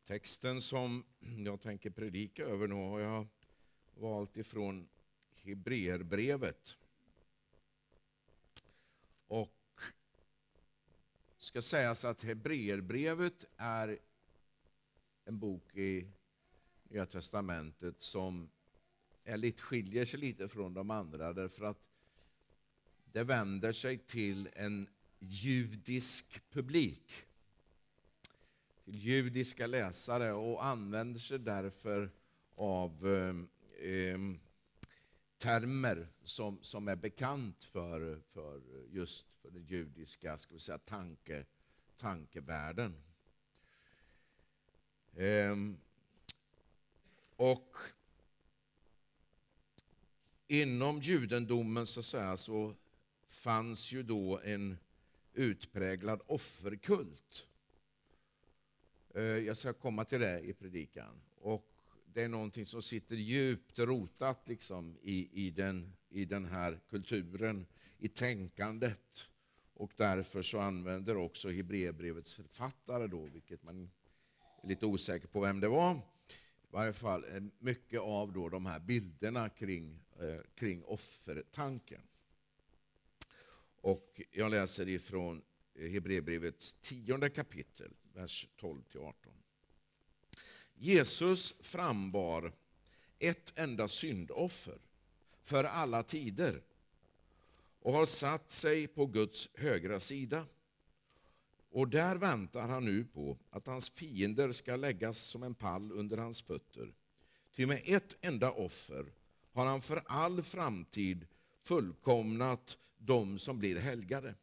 Texten som jag tänker predika över nu har jag valt ifrån Hebreerbrevet. Och ska sägas att Hebreerbrevet är en bok i Nya testamentet som skiljer sig lite från de andra, därför att det vänder sig till en judisk publik, till judiska läsare, och använder sig därför av termer som är bekant för den judiska, ska vi säga, tankevärlden. Och inom judendomen så fanns ju då en utpräglad offerkult. Jag ska komma till det i predikan. Och det är någonting som sitter djupt rotat liksom i den här kulturen, i tänkandet. Och därför så använder också Hebreerbrevets författare då, vilket man är lite osäker på vem det var, i varje fall mycket av då de här bilderna kring offertanken. Och jag läser ifrån Hebreerbrevets 10:e kapitel, vers 12-18. Jesus frambar ett enda syndoffer för alla tider och har satt sig på Guds högra sida. Och där väntar han nu på att hans fiender ska läggas som en pall under hans fötter. Ty med ett enda offer har han för all framtid fullkomnat de som blir helgade.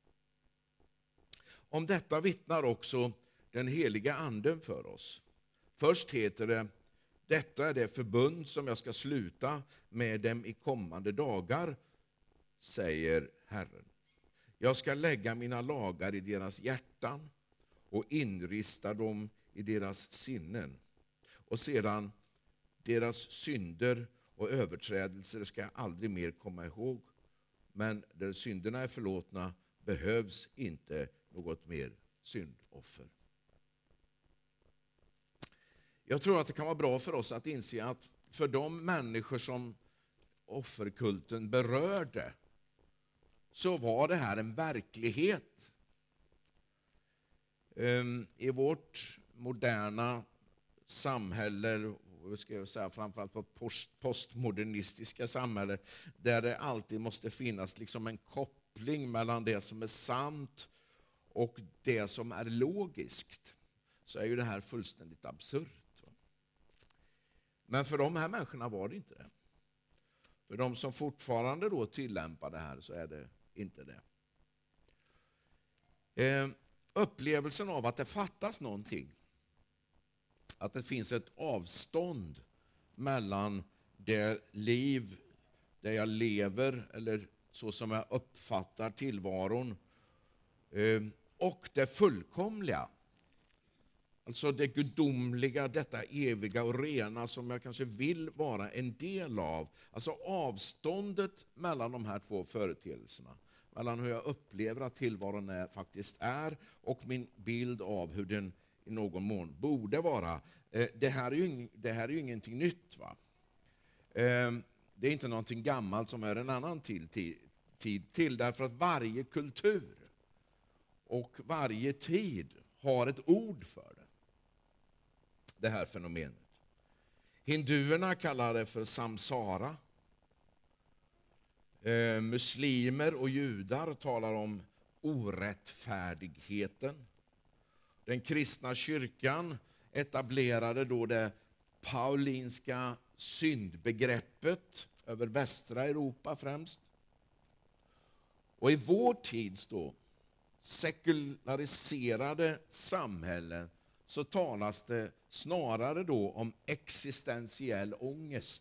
Om detta vittnar också den heliga anden för oss. Först heter det: detta är det förbund som jag ska sluta med dem i kommande dagar, säger Herren. Jag ska lägga mina lagar i deras hjärtan och inrista dem i deras sinnen. Och sedan, deras synder och överträdelser ska jag aldrig mer komma ihåg. Men där synderna är förlåtna behövs inte något mer syndoffer. Jag tror att det kan vara bra för oss att inse att för de människor som offerkulten berörde så var det här en verklighet. I vårt moderna samhälle, ska jag säga, framförallt på postmodernistiska samhälle, där det alltid måste finnas liksom en koppling mellan det som är sant och det som är logiskt, så är ju det här fullständigt absurt. Men för de här människorna var det inte det. För de som fortfarande då tillämpar det här så är det inte det. Upplevelsen av att det fattas någonting, att det finns ett avstånd mellan det liv där jag lever, eller så som jag uppfattar tillvaron, och det fullkomliga. Alltså det gudomliga, detta eviga och rena som jag kanske vill vara en del av. Alltså avståndet mellan de här två företeelserna. Mellan hur jag upplever att tillvaron faktiskt är och min bild av hur den i någon mån borde vara. Det här är ju ingenting nytt, va? Det är inte någonting gammalt som är en annan tid till. Därför att varje kultur och varje tid har ett ord för det här fenomenet. Hinduerna kallar det för samsara. Muslimer och judar talar om orättfärdigheten. Den kristna kyrkan etablerade då det paulinska syndbegreppet över västra Europa främst. Och i vår tids då sekulariserade samhällen så talas det snarare då om existentiell ångest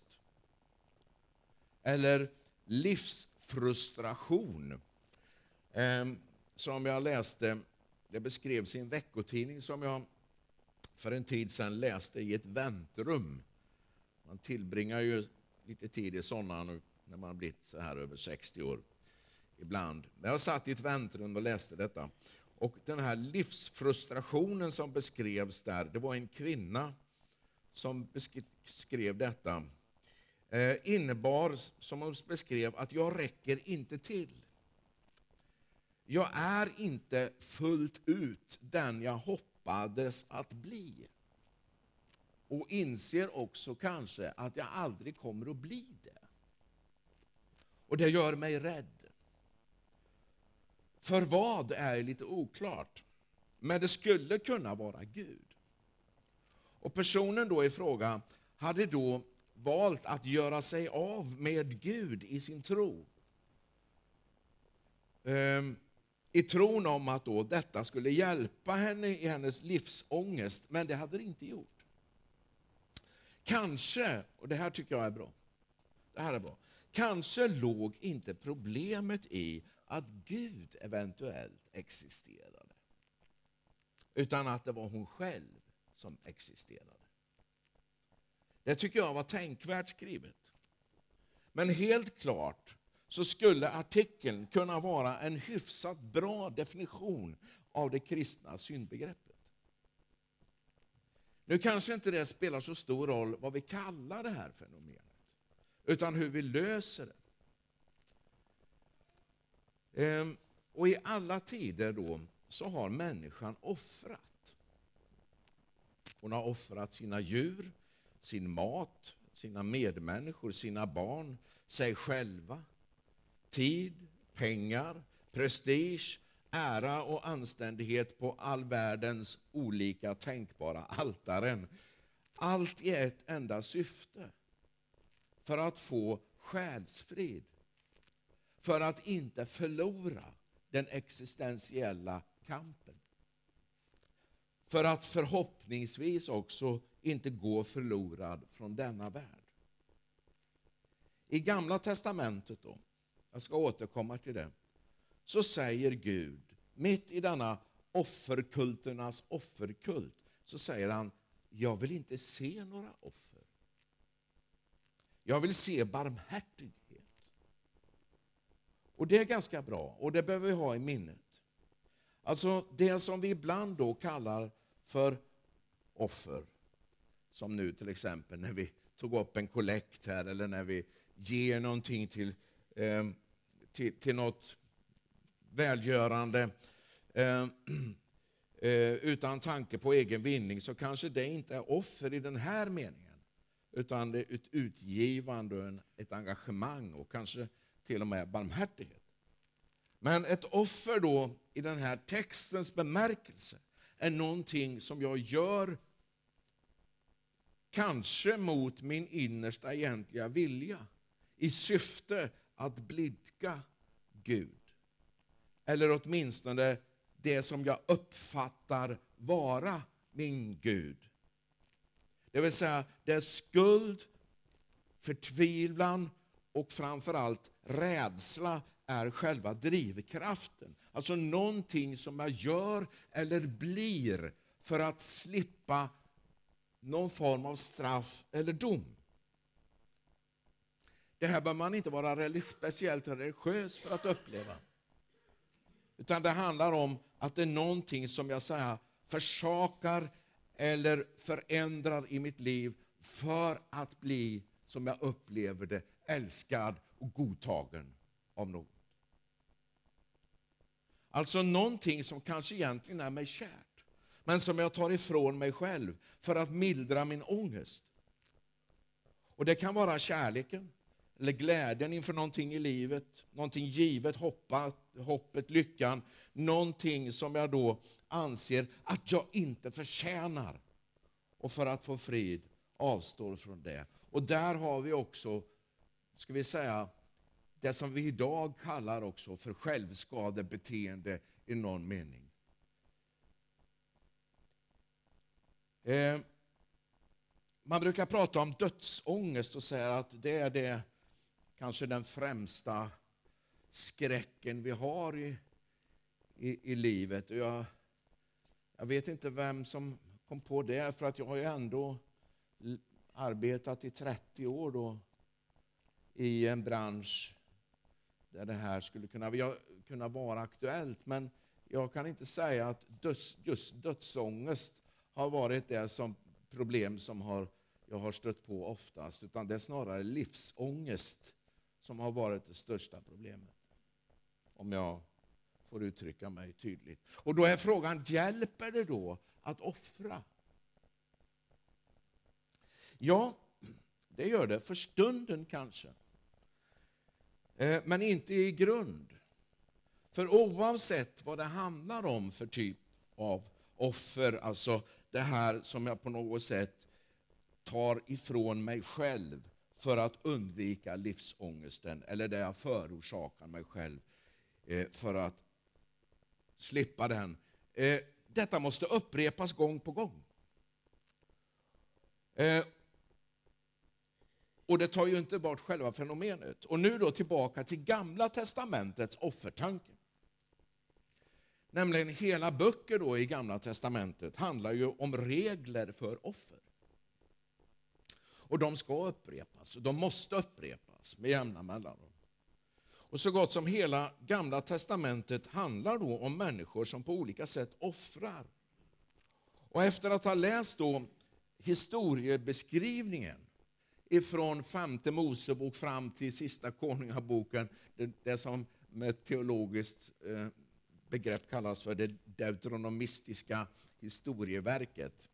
eller livsfrustration. Som jag läste, det beskrevs i en veckotidning som jag för en tid sedan läste i ett väntrum. Man tillbringar ju lite tid i sådana nu när man har blivit så här över 60 år ibland. Men jag satt i ett väntrum och läste detta. Och den här livsfrustrationen som beskrevs där, det var en kvinna som beskrev detta, innebar, som hon beskrev, att jag räcker inte till. Jag är inte fullt ut den jag hoppades att bli. Och inser också kanske att jag aldrig kommer att bli det. Och det gör mig rädd. För vad är lite oklart. Men det skulle kunna vara Gud. Och personen då i fråga hade då valt att göra sig av med Gud i sin tro. I tron om att då detta skulle hjälpa henne i hennes livsångest, men det hade det inte gjort. Kanske, och det här tycker jag är bra, det här är bra, kanske låg inte problemet i att Gud eventuellt existerade, utan att det var hon själv som existerade. Det tycker jag var tänkvärt skrivet. Men helt klart så skulle artikeln kunna vara en hyfsat bra definition av det kristna syndbegreppet. Nu kanske inte det spelar så stor roll vad vi kallar det här fenomenet, utan hur vi löser det. Och i alla tider då så har människan offrat. Hon har offrat sina djur, sin mat, sina medmänniskor, sina barn, sig själva, tid, pengar, prestige, ära och anständighet på all världens olika tänkbara altaren. Allt i ett enda syfte. För att få själsfrid. För att inte förlora den existentiella kampen. För att förhoppningsvis också inte gå förlorad från denna värld. I Gamla testamentet då, jag ska återkomma till det, så säger Gud, mitt i denna offerkulternas offerkult, så säger han, jag vill inte se några offer. Jag vill se barmhärtighet. Och det är ganska bra, och det behöver vi ha i minnet. Alltså det som vi ibland då kallar för offer, som nu till exempel när vi tog upp en kollekt här, eller när vi ger någonting till något välgörande utan tanke på egen vinning, så kanske det inte är offer i den här meningen, utan det är ett utgivande och ett engagemang och kanske till och med barmhärtighet. Men ett offer då i den här textens bemärkelse är någonting som jag gör kanske mot min innersta egentliga vilja i syfte att blidka Gud. Eller åtminstone det som jag uppfattar vara min Gud. Det vill säga det är skuld, förtvivlan och framförallt rädsla är själva drivkraften. Alltså någonting som jag gör eller blir för att slippa någon form av straff eller dom. Det här bör man inte vara speciellt religiös för att uppleva. Utan det handlar om att det är någonting som jag säger försakar eller förändrar i mitt liv för att bli, som jag upplever det, älskad och godtagen av någon. Alltså någonting som kanske egentligen är mig kärt, men som jag tar ifrån mig själv för att mildra min ångest. Och det kan vara kärleken eller glädjen inför någonting i livet, någonting givet, hoppet, lyckan, någonting som jag då anser att jag inte förtjänar. Och för att få frid avstår från det. Och där har vi också, ska vi säga, det som vi idag kallar också för självskadebeteende i någon mening. Man brukar prata om dödsångest och säga att det är det, kanske den främsta skräcken vi har i livet. Och jag vet inte vem som kom på det, för att jag har ju ändå arbetat i 30 år då i en bransch där det här skulle kunna vara aktuellt. Men jag kan inte säga att just dödsångest har varit det som problem som jag har stött på oftast, utan det är snarare livsångest som har varit det största problemet. Om jag får uttrycka mig tydligt. Och då är frågan, hjälper det då att offra? Ja, det gör det för stunden kanske. Men inte i grund. För oavsett vad det handlar om för typ av offer, alltså det här som jag på något sätt tar ifrån mig själv för att undvika livsångesten, eller det jag förorsakar mig själv för att slippa den. Detta måste upprepas gång på gång. Och det tar ju inte bort själva fenomenet. Och nu då tillbaka till Gamla testamentets offertanke. Nämligen hela böcker då i Gamla testamentet handlar ju om regler för offer. Och de ska upprepas, och de måste upprepas med jämna mellanrum. Och så gott som hela Gamla testamentet handlar då om människor som på olika sätt offrar. Och efter att ha läst då historiebeskrivningen ifrån 5:e Mosebok fram till sista konungaboken, det som med teologiskt begrepp kallas för det deuteronomistiska historieverket.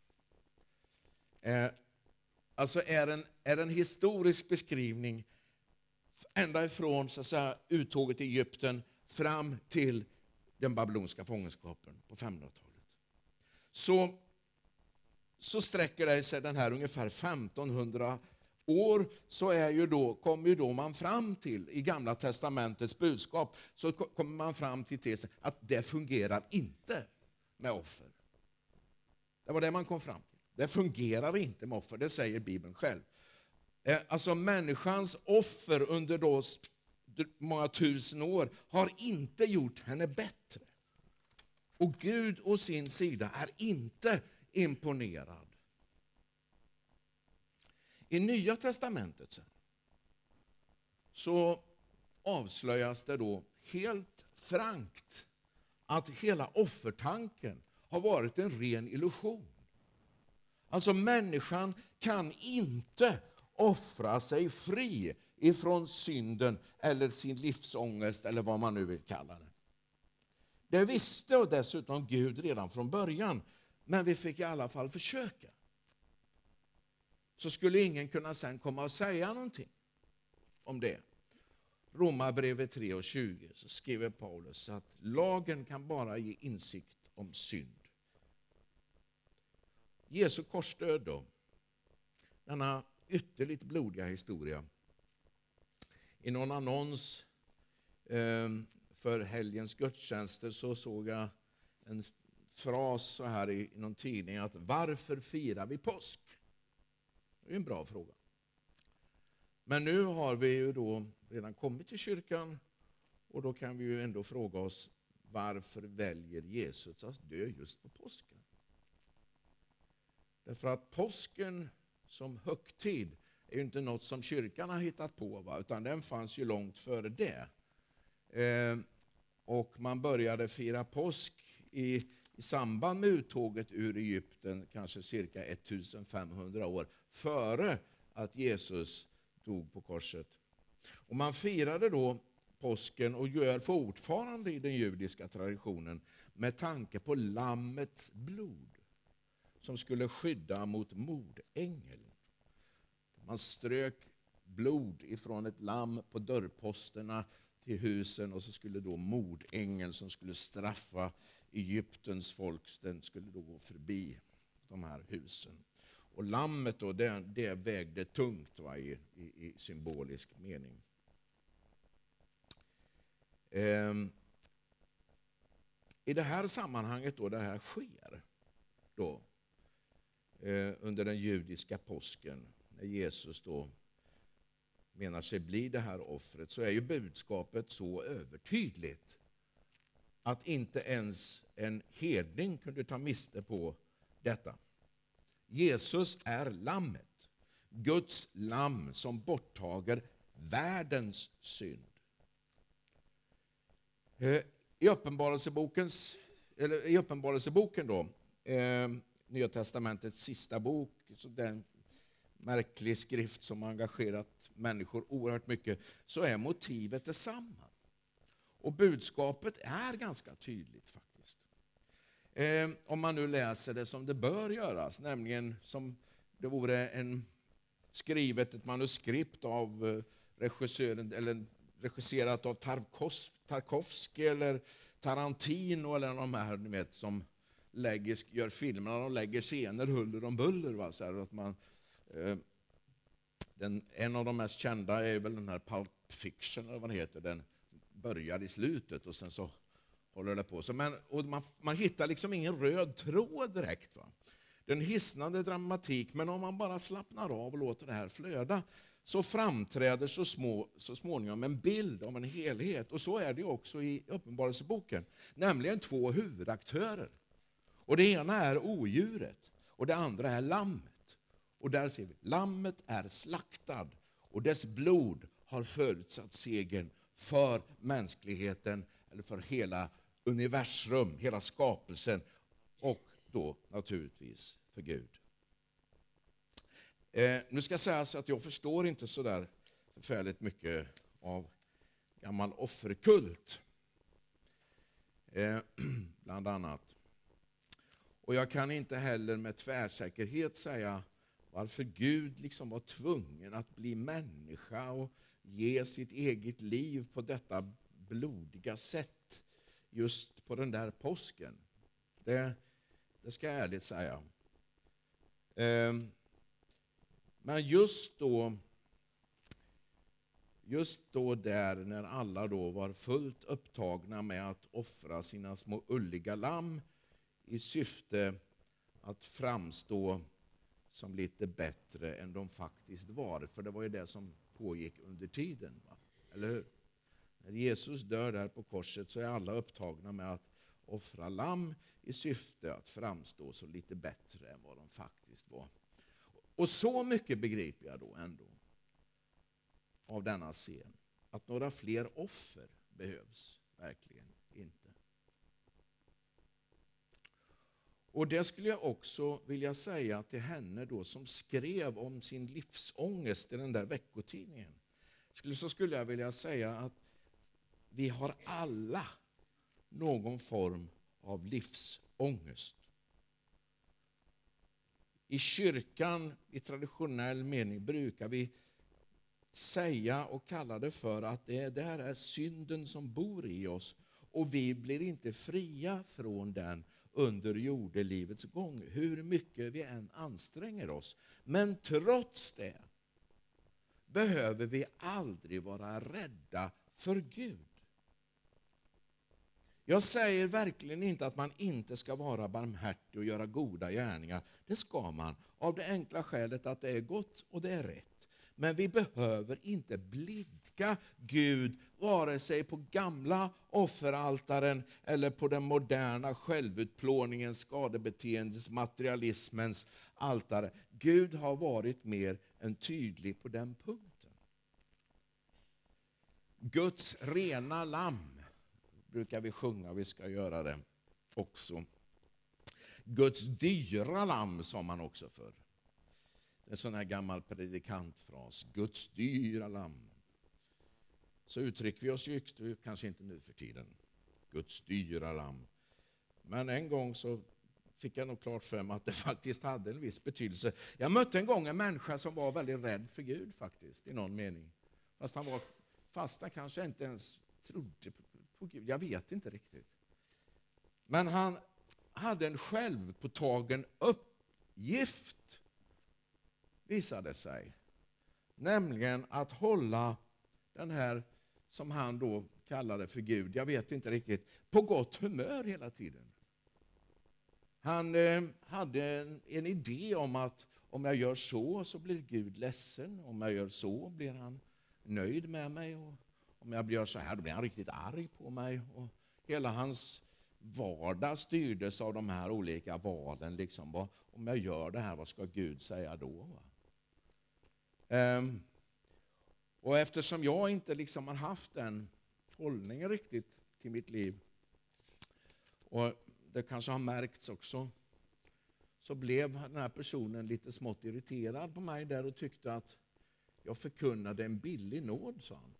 Alltså är en historisk beskrivning ända ifrån så att säga, uttåget i Egypten fram till den babyloniska fångenskapen på 500-talet. Så sträcker det sig den här ungefär 1500 år, så kommer ju då man fram till, i Gamla testamentets budskap, så kommer man fram till att det fungerar inte med offer. Det var det man kom fram till. Det fungerar inte med offer, det säger Bibeln själv. Alltså människans offer under då många tusen år har inte gjort henne bättre. Och Gud å sin sida är inte imponerad. I Nya testamentet sen, så avslöjas det då helt frankt att hela offertanken har varit en ren illusion. Alltså människan kan inte offra sig fri ifrån synden eller sin livsångest eller vad man nu vill kalla det. Det visste och dessutom Gud redan från början, men vi fick i alla fall försöka. Så skulle ingen kunna sen komma och säga någonting om det. Romarbrevet 3:20 så skriver Paulus att lagen kan bara ge insikt om synd. Jesu korsdöd då, denna ytterligt blodiga historia. I någon annons för helgens gudstjänster så såg jag en fras så här i någon tidning att varför firar vi påsk? Det är en bra fråga. Men nu har vi ju då redan kommit till kyrkan och då kan vi ju ändå fråga oss varför väljer Jesus att dö just på påsken? Därför att påsken som högtid är ju inte något som kyrkan har hittat på, utan den fanns ju långt före det. Och man började fira påsk i samband med uttåget ur Egypten kanske cirka 1500 år före att Jesus dog på korset. Och man firade då påsken och gör fortfarande i den judiska traditionen med tanke på lammets blod som skulle skydda mot mordängeln. Man strök blod ifrån ett lamm på dörrposterna till husen och så skulle då mordängeln som skulle straffa Egyptens folk, den skulle då gå förbi de här husen. Och lammet då, det vägde tungt i symbolisk mening. I det här sammanhanget då, det här sker då under den judiska påsken, när Jesus då menar sig bli det här offret, så är ju budskapet så övertydligt att inte ens en hedning kunde ta miste på detta. Jesus är lammet, Guds lamm som borttager världens synd. I Uppenbarelseboken då, Nya testamentets sista bok, så den märklig skrift som har engagerat människor oerhört mycket, så är motivet detsamma. Och budskapet är ganska tydligt faktiskt. Om man nu läser det som det bör göras, nämligen som det vore skrivet ett manuskript av regissören, eller regisserat av Tarkovsky eller Tarantino eller de här, ni vet, som gör filmerna, de lägger scener huller om buller. Va? Så här, att man, en av de mest kända är väl den här Pulp Fiction, eller vad det heter. Den börjar i slutet och sen så håller det på. Man hittar liksom ingen röd tråd direkt. Va? Det är en hisnande dramatik, men om man bara slappnar av och låter det här flöda, så framträder så småningom en bild av en helhet. Och så är det också i Uppenbarelseboken. Nämligen 2 huvudaktörer. Och det ena är odjuret och det andra är lammet. Och där ser vi, lammet är slaktad och dess blod har förutsatt segern för mänskligheten, eller för hela universum, hela skapelsen, och då naturligtvis för Gud. Nu ska jag säga så att jag förstår inte så där förfärligt mycket av gammal offerkult, bland annat. Och jag kan inte heller med tvärsäkerhet säga varför Gud liksom var tvungen att bli människa och ge sitt eget liv på detta blodiga sätt just på den där påsken. Det ska jag ärligt säga. Men just då där, när alla då var fullt upptagna med att offra sina små ulliga lamm i syfte att framstå som lite bättre än de faktiskt var. För det var ju det som pågick under tiden. Va? Eller hur? När Jesus dör där på korset så är alla upptagna med att offra lamm i syfte att framstå så lite bättre än vad de faktiskt var. Och så mycket begriper jag då ändå av denna scen, att några fler offer behövs verkligen inte. Och det skulle jag också vilja säga till henne då, som skrev om sin livsångest i den där veckotidningen. Så skulle jag vilja säga att vi har alla någon form av livsångest. I kyrkan, i traditionell mening, brukar vi säga och kalla det för att det där är synden som bor i oss, och vi blir inte fria från den under jordelivets gång, hur mycket vi än anstränger oss. Men trots det behöver vi aldrig vara rädda för Gud. Jag säger verkligen inte att man inte ska vara barmhärtig och göra goda gärningar. Det ska man, av det enkla skälet att det är gott och det är rätt. Men vi behöver inte blidka Gud, vare sig på gamla offeraltaren eller på den moderna självutplåningens, skadebeteendets, materialismens altare. Gud har varit mer än tydlig på den punkten. Guds rena lamm brukar vi sjunga, vi ska göra det också. Guds dyra lamm sa man också för. Det är en sån här gammal predikantfras. Guds dyra lamm. Så uttrycker vi oss ju kanske inte nu för tiden. Guds dyra lamm. Men en gång så fick jag nog klart för mig att det faktiskt hade en viss betydelse. Jag mötte en gång en människa som var väldigt rädd för Gud faktiskt, i någon mening. Fast han kanske inte ens trodde på Gud. Jag vet inte riktigt. Men han hade en självpåtagen uppgift, visade sig. Nämligen att hålla den här, som han då kallade för Gud, jag vet inte riktigt, på gott humör hela tiden. Han hade en idé om att om jag gör så blir Gud ledsen. Om jag gör så blir han nöjd med mig. Och om jag gör så här då blir han riktigt arg på mig. Och hela hans vardag styrdes av de här olika valen. Liksom, om jag gör det här, vad ska Gud säga då? Och eftersom jag inte liksom har haft den hållningen riktigt till mitt liv, Och det kanske har märkts också. Så blev den här personen lite smått irriterad på mig där och tyckte att jag förkunnade en billig nåd, sa han.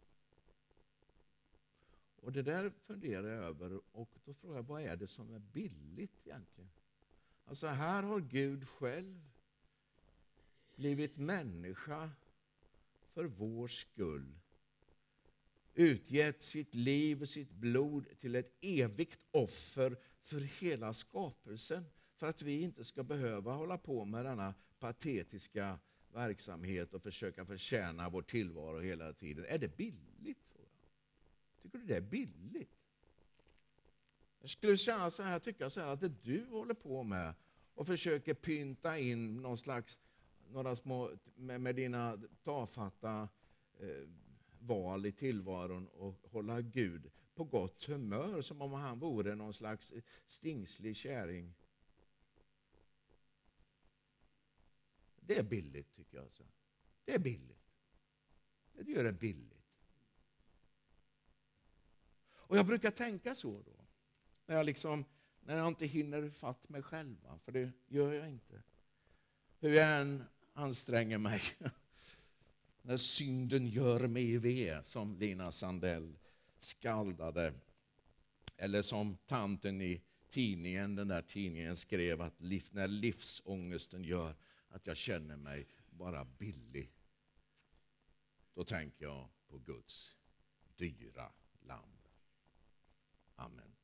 Och det där funderar jag över och då frågar jag, vad är det som är billigt egentligen? Alltså här har Gud själv blivit människa för vår skull. Utgett sitt liv och sitt blod till ett evigt offer för hela skapelsen. För att vi inte ska behöva hålla på med denna patetiska verksamhet och försöka förtjäna vår tillvaro hela tiden. Är det billigt? Tycker du det är billigt? Jag skulle känna så här, tycka så här att det du håller på med och försöker pynta in några små med dina tafatta val i tillvaron och hålla Gud på gott humör som om han vore någon slags stingslig käring. Det är billigt, tycker jag. Så. Det är billigt. Det gör det billigt. Och jag brukar tänka så då. När jag inte hinner fatt mig själv. För det gör jag inte. Hur jag än anstränger mig. När synden gör mig ve, som Lina Sandell skaldade. Eller som tanten i tidningen, den där tidningen skrev att när livsångesten gör att jag känner mig bara billig. Då tänker jag på Guds dyra lamm. Amen.